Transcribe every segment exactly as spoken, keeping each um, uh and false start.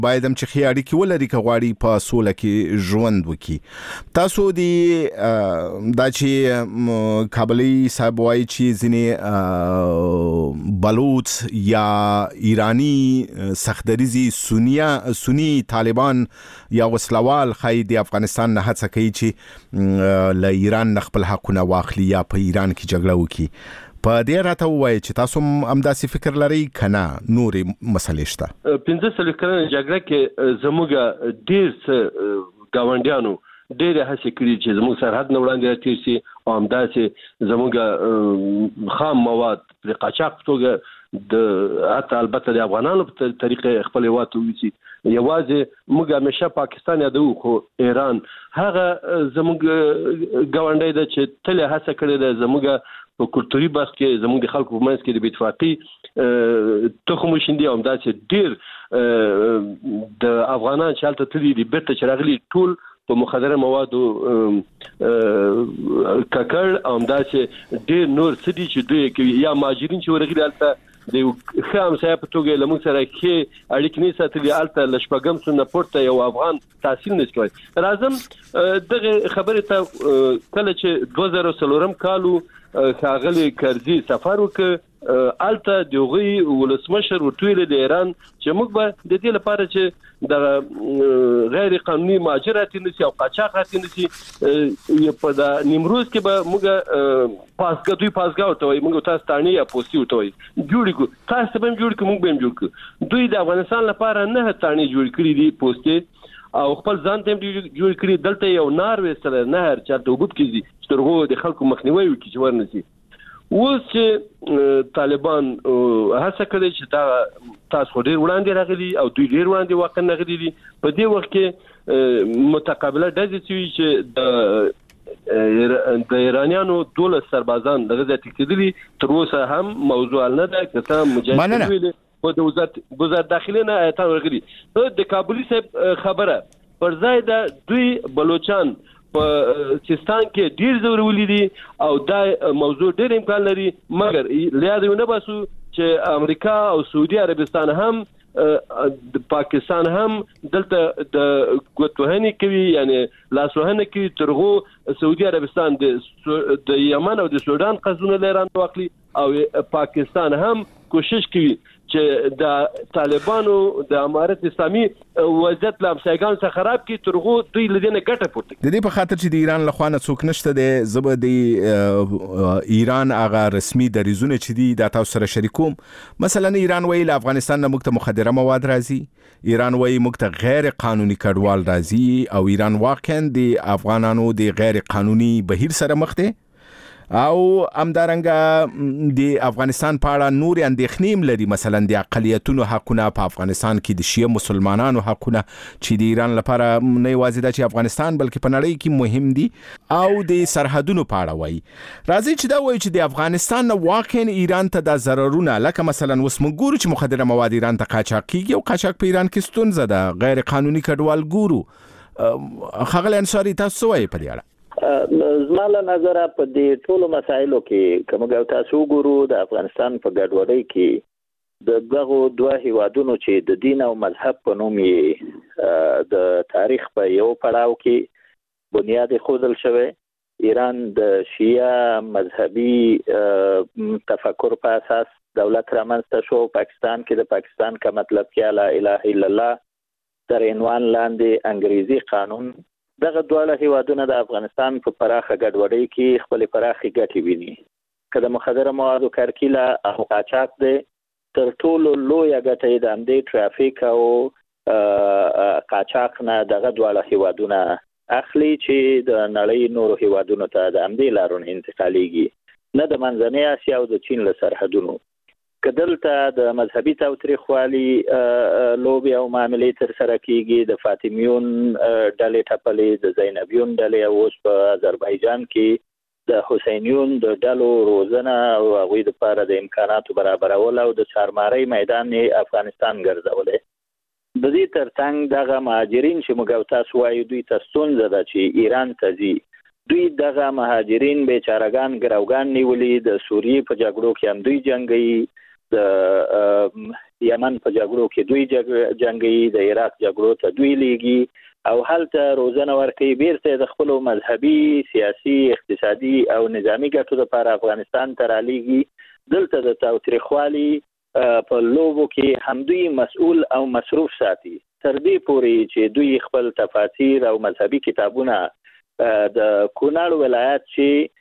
باید هم چې ښې اړیکې ولري که غواړي په سوله کې ژوند وکړي. تاسو د دا چې کابلي صاحب وایي چې ځینې بلوچ یا ایرانی سختدریزي سنیا سنی طالبان یا وسلوال خای د افغانستان نه هڅه کوي چې له ایران نه خپل حقونه واخلي یا په ایران کې جګړه وکړي. په دې راته وایي چې تاسو هم داسې فکر لرئ کنه نورې مسلې شته؟ پنځه څلوېښت کلنه جګړه کې زموږ ډېر څه ګاونډیانو ډېرې هڅې کړي چې زموږ سرحد نه وړاندې راتېر شي او همداسې زموږ خام مواد پرې قاچاق په توګه د حتی البته د افغانانو په طریقې خپل هېواد ته ووځي. یوازې موږ همیشه پاکستان یادوو خو ایران هغه زموږ ګاونډی ده چې تل یې هڅه کړې ده زموږ په کلتوري برخ کې زموږ د خلکو په منځ کې د بې اتفاقي تخم وشیندي او همداسې ډېر د افغانان چې هلته تللي دي بېرته چې راغلي ټول په مخدره موادو ککړ او همداسې ډېر نور څه دي چې دوی کوي یا مهاجرین چې ورغلي هلته د ښه همسایه په توګه له موږ سره ښې اړیکې نه ساتلي هلته له شپږم سنه پورته یو افغان تحصیل نه شي کولی. راځم دغه خبرې ته کله چې دوه زره څلورم کال ښاغلي کرزي سفر وکړ هلته د هغوی ولسمشر ورټویل د ایران چې موږ به د دې لپاره چې د غیر قانوني مهاجر راتېر نه شي او قاچاق راتېر نه شي په د نیمروز کې به موږ پاسګاه دوی پاسګاه ورته وایي موږ تاسو تاڼې یا پوستي ورته وایي جوړې کړو. تاسو به هم جوړ کړو موږ به هم جوړ کړو. دوی د افغانستان لپاره نه تاڼې جوړ کړي دي پوستې او خپل ځان ته جوړ کړي. دلته یو نار ویستلی نهر چېرته اوبه پکې دي چې تر هغو د خلکو مخنیوی وکړي چې ور نه شي. اوس چې طالبان هڅه کړې چې دا تاسو خو ډېر وړاندې راغلي او دوی ډېر وړاندې واقع راغلي دي په دې وخت کې متقابله ډزې شوي چې د د ایرانیانو دولس سربازان دغه ځای تښتېدلي تر اوسه هم موضوع حل نه ده که څه مجاهدین ویلي خو د وزارت داخلې نه ایتان ورغلي. د کابلي صاحب خبره پر ځای ده دوی بلوچان په سیستان کې ډیر ضروري دي او دا موضوع ډیر امکان لري مګر لیاد یو نه باسو چې امریکا او سعودي عربستان هم د پاکستان هم دلته د ګوتوهنې کوي یعنی لاسوهنه کوي ترغو سعودي عربستان د یمن او د سودان قزونه لران واخلي او پاکستان هم کوشش کوي چې د طالبانو د امارت اسلامي وضعیت له همسایګانو څخه خراب کړي ترغو دوی له دې نه ګټه پورته کړي. د دې په خاطر چې د ایران له خوا نه څوک نشته دی زه به د ایران هغه رسمي دریځونه چې دي دا تاسو سره شریکوم. مثلا ایران وایي له افغانستان نه موږ ته مخدره مواد راځي، ایران وایي موږ ته غیر قانوني کډوال راځي او ایران واقعا د افغانانو د غیر قانوني بهیر سره مخ دی او همدارنګه د افغانستان په اړه نور اندېښنې لري مثلا د اقلیتونو حقونه په افغانستان کې د شیعه مسلمانانو حقونه چې د ایران لپاره نه یوازې دا چې افغانستان بلکې په نړۍ کې مهم دي او د سرحدونو په اړه وایي. راځي چې دا وایي چې د افغانستان نه واقعا ایران ته د ضررونه لکه مثلا اوس موږ ګورو چې مخدره مواد ایران ته قاچاق کیږي او قاچاق په ایران کې ستونزه ده، غیر قانوني کډوال ګورو. ښاغلی انصاري تاسو څه وایي په دې اړه؟ زما له نظره په دې ټولو مسایلو کې که موږ تاسو وګورو د افغانستان په ګډوډۍ کې د دغو دوه هیوادونو چې د دین او مذهب په نوم یې د تاریخ په یو پړاو کې بنیاد ایښودل شوی، ایران د شیعه مذهبي تفکر په اساس دولت رامنځته شو، پاکستان کې د پاکستان کا مطلب کې لا اله الا الله تر عنوان لاندې انګریزي قانون. دغه دواړه هیوادونه د افغانستان په پراخه ګډوډۍ کې خپل پراخه ګټې ویني. که د مخدره موادو کرکیله او قاچاق دی تر ټولو لویه ګټه یې د همدې ټرافیک او قاچاق نه دغه دواړه هیوادونه اخلي چې د نړۍ نورو هیوادونو ته د همدې لارو نه انتقالیږي، نه د منځنۍ اسیا او د چین له سرحدونو. که دلته د مذهبي تاوتریخوالي لوبې او معاملې تر سره کیږي، د فاطمیون ډلې ټپلې، د زینبیون ډلې او اوس په آذربایجان کې د حسینیون د ډلو روزنه او هغوی دپاره د امکاناتو برابرول او د چارمارۍ میدان یې افغانستان ګرځولی. د دې تر څنګ دغه مهاجرین چې موږ او تاسو وایو دوی ته ستونزه ده چې ایران ته ځي، دوی دغه مهاجرین بیچارهګان ګروګان نیولي، د سوریې په جګړو کې هم دوی جنګوي، د یمن په جګړو کې دوی جنگي، د عراق جګړو ته دوی لیږي او هلته روزنه ورکوي، بیرته د خپل مذهبي، سیاسي، اقتصادي او نظامی ګټو لپاره افغانستان ته رالیږي. دلته د تاوتریخوالي په لوبو کې همدوی مسؤل او مصروف ساتي، تر دې پورې چې دوی خپل تفاسیر او مذهبي کتابونه د کونړ ولایت چې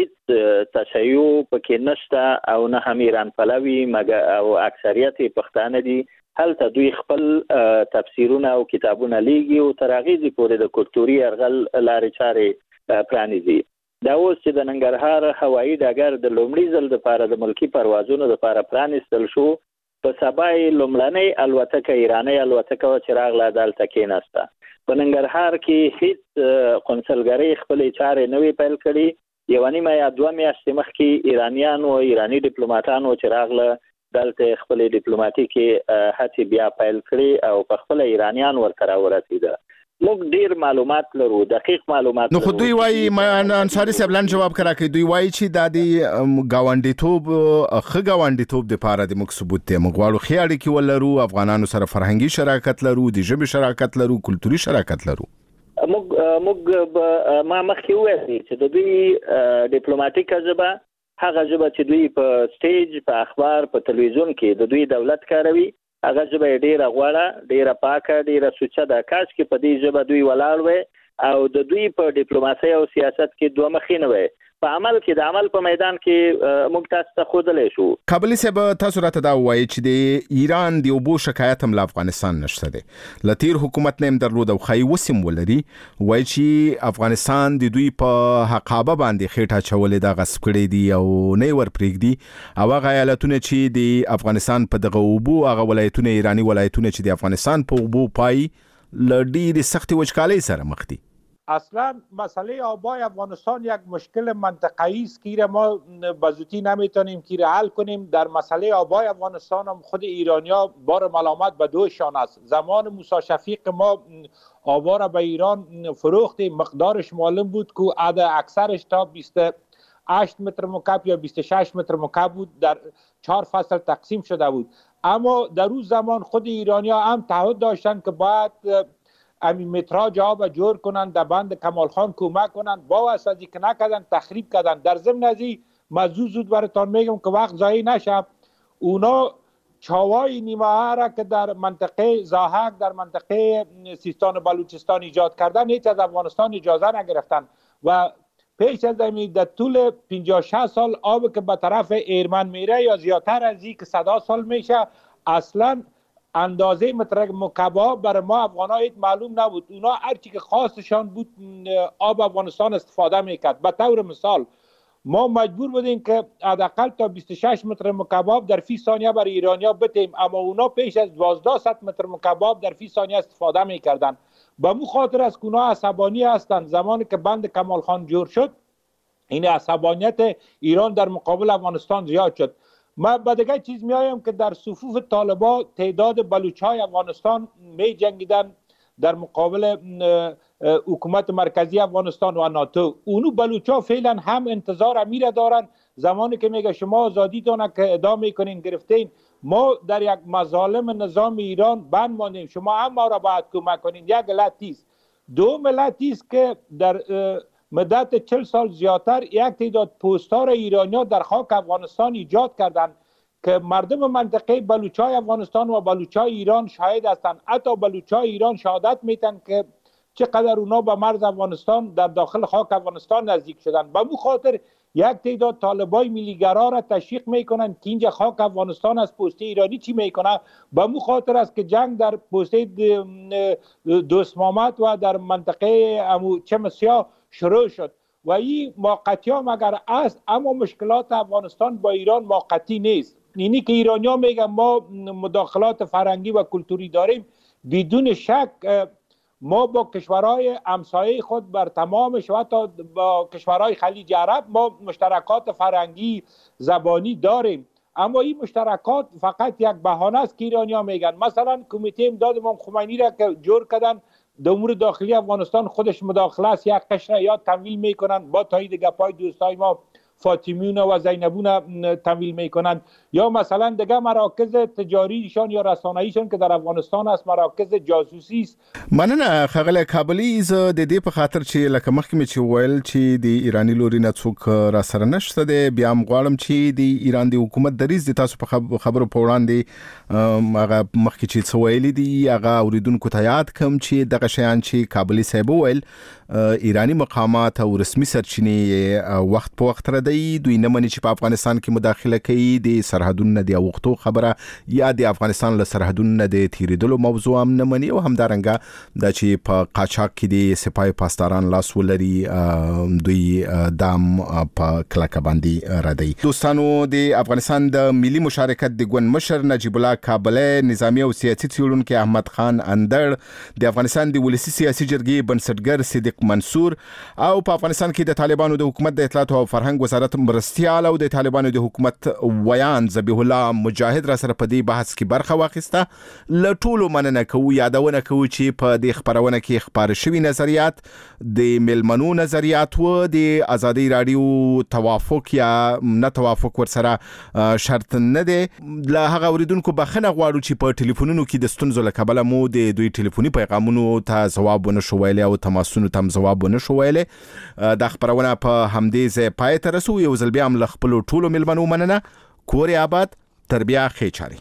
هیڅ تشیع پکې نشته او نه هم ایران پلوي او اکثریت پښتانه دي، هلته دوی خپل تفسیرونه او کتابونه لیږي او تر هغې پورې د کلتوري یرغل لارې چارې پرانیزي. دا اوس چې د ننګرهار هوایي ډګر د لومړي ځل دپاره د ملکي پروازونو دپاره پرانیستل شو، په سبا یې لومړنۍ الوتکه ایرانۍ الوتکه وه چې راغله دلته کېناسته. په ننګرهار کې هیڅ قونسلګرۍ خپلې چارې نه وې پیل کړي. یوه نیمه یا دوه میاشتې مخکې ایرانیانو ایراني ډیپلوماتانو چې راغله دلته خپلې ډیپلوماتیکې هڅې بیا پیل کړي او په خپله ایرانیان ورته راورسېده. موږ ډیر معلومات لرو، دقیق معلومات لرو. نو خو دوی وایي، انصاري صاحب لنډ جواب کړه، دوی وایي چې دا د ګاونډیتوب ښه ګاونډیتوب دپاره د موږ ثبوت دی، موږ غواړو ښې اړیکې ولرو، افغانانو سره فرهنګي شراکت لرو، د ژبې شراکت لرو، کلتوري شراکت لرو. موږ موږ ما مخکې وویل چې د دوی ډیپلوماټیکه ژبه هغه ژبه چې دوی په سټیج، په اخبار، په تلویزیون کې د دوی دولت کاروي، هغه ژبه یې ډیره غوړه، ډیره پاکه، ډیره سوچه ده. کاش کې په دې ژبه دوی ولاړ وي او د دوی په ډیپلوماسۍ او سیاست کې دوه مخې نه وي. په عمل کې د عمل په میدان کې موږ تاسو ته ښودلی شو. کابلي صاحب تاسو راته دا ووایئ چې د ایران د اوبو شکایت هم له افغانستان نشته دی، له تیر حکومت نه هم درلود او ښایي اوس هم ولري. وایي چې افغانستان د دوی په حقابه باندې خېټه اچولې ده، غصب کړی دي او نه یې ورپرېږدي، او هغه ایالتونه چې د افغانستان په دغه اوبو، هغه ولایتونه ایراني ولایتونه چې د افغانستان په اوبو پای له ډېرې سختې وچکالۍ سره مخ دي. اصلا مسئله آبای افغانستان یک مشکل منطقه‌ای است که ما به زودی نمیتونیم که حل کنیم. در مسئله آبای افغانستان هم خود ایرانیا بار ملامت به دوشان است. زمان موسی شفیق ما آبا را به ایران فروختیم، مقدارش معلوم بود که عدد اکثرش تا بیست و هشت متر مکعب یا بیست و شش متر مکعب بود، در چهار فصل تقسیم شده بود. اما در اون زمان خود ایرانیا هم تعهد داشتن که باید امی متراج آب جور کنن، در بند کمال خان کمک کنن، با واسطی که نکردن تخریب کردن. در ضمن ازی موضوع زود براتون میگم که وقت ضایع نشه، اونا چاوای نیمه را که در منطقه زاهک، در منطقه سیستان و بلوچستان ایجاد کردن، هیچ از افغانستان اجازه نگرفتن و پیش از این در طول پنجاه شصت سال آب که به طرف ایرمن میره یا زیادتر از این که صد سال میشه، اصلا اندازه متر مکعب برای ما افغان‌ها معلوم نبود. اونا هر چی که خواستشان بود آب افغانستان استفاده میکرد. به طور مثال ما مجبور بودیم که حداقل تا بیست و شش متر مکعب در فی ثانیه برای ایرانیا بتیم، اما اونا پیش از دوازده صد متر مکعب در فی ثانیه استفاده میکردن. به مو خاطر از که اونا عصبانی هستند. زمانی که بند کمال خان جور شد، این عصبانیت ایران در مقابل افغانستان زیاد شد. ما به دیگه چیز میایم که در صفوف طالبا تعداد بلوچای افغانستان می جنگیدن در مقابل حکومت مرکزی افغانستان و ناتو. اونو بلوچا فعلا هم انتظار امیر دارن، زمانی که میگه شما آزادی دانه که ادامه کنین گرفتین، ما در یک مظالم نظام ایران بند ماندیم، شما هم ما را باید کمک کنین. یک علتی است. دو علتی است که در مدت چهل سال زیادتر یک تعداد پوستار ایرانیا در خاک افغانستان ایجاد کردند که مردم منطقه بلوچای افغانستان و بلوچای ایران شاهد هستند. حتی بلوچای ایران شهادت میتن که چقدر اونا به مرز افغانستان در داخل خاک افغانستان نزدیک شدن. به مو خاطر یک تعداد طالبای ملیگرا را تشویق میکنن که اینجا خاک افغانستان از پوسته ایرانی چی میکنه. به مو خاطر است که جنگ در پوسته دوست محمد و در منطقه چمسیا شروع شد و این موقتی هم اگر است، اما مشکلات افغانستان با ایران موقتی نیست. اینی که ایرانیا میگن ما مداخلات فرهنگی و کلتوری داریم، بدون شک ما با کشورهای همسایه خود بر تمامش و حتی با کشورهای خلیج عرب ما مشترکات فرهنگی زبانی داریم، اما این مشترکات فقط یک بهانه است که ایرانیا میگن. مثلا کمیته امداد امام خمینی را که جور کردن، در امور داخلی افغانستان خودش مداخله است، یک قشر یا تمویل میکنن با تایید گپای دوستای ما فاطمیون و زینبون تمویل میکنند، یا مثلا دیگه مراکز تجاریشان یا رسانه‌ایشان که در افغانستان است مراکز جاسوسی است. مننه ښاغلی کابلي. زه د دې په خاطر چې لکه مخکې مې چې ویل چې د ایرانی لوري نه څوک را سره نشته دی، بیا هم غواړم چې د ایران د حکومت دریځ د تاسو په خبرو په وړاندې هغه مخکې چې څه ویلي دي هغه اوریدونکو ته یاد کړم چې دغه شیان چې کابلي صاحب ویل ایرانی مقامات او رسمي سرچینې وخت په وخت ردی، دوی نه مني چې په افغانستان کې مداخله کوي، د سرحدونو د وختو خبره یا د افغانستان له سرحدونو د تیریدلو موضوع هم نه مني، او همدارنګه د چې په قاچاق کې د سپای پاسداران لاس ولري دوی دام په کلکه باندې ردی. دوستانو، د افغانستان د ملي مشارکت د ګوند مشر نجیب الله کابلی، نظامی او سیاسي څېړونکی احمد خان اندړ، د افغانستان د ولسي سیاسي جرګې بنسټګر صدیق منصور، او په افغانستان کې د طالبانو د حکومت د اطلاعات او فرهنګ وزارت مرستیال او د طالبانو د حکومت ویان ذبیح الله مجاهد را سره په دې بحث کې برخه واخیسته. له ټولو مننه کوو، یادونه کوو چې په دې خبرونه کې خبر شوي نظریات د ملمنو نظریات و، د ازادي رادیو توافق یا نه توافق ورسره شرط نه دی. له هغه اوریدونکو بخښنه غواړو چې په ټلیفونونو کې د ستونزو له کبله مو د دوی ټلیفوني پیغامونو ته ځواب ونه شو ویلی او تماسونو ته ځواب ونه شو ویلی. دا خبرونه په همدې ځای پای ته رسو. یو ځل بیا هم له خپلو ټولو ملمنو مننه. کور آباد، تر بیا ښې چارې.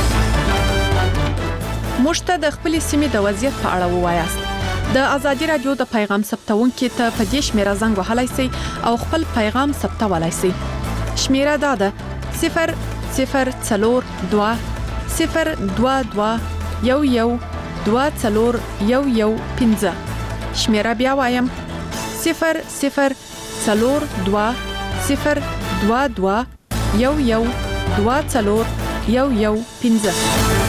موږ ته د خپلې سیمې د وضعیت په اړه ووایاست. د ازادي رادیو د پیغام ثبتونکي ته په دې شمیره زنګ وهلی سئ او خپل پیغام ثبتولی سئ. شمیره دا ده صفر صفر څلور دوه صفر دوه دوه یو یو دوه څلور یو یو پنځه. شمیره بیا وایم صفر صفر څلور دوه صفر دوه دوه یو یو دوه څلور یو یو پنځه.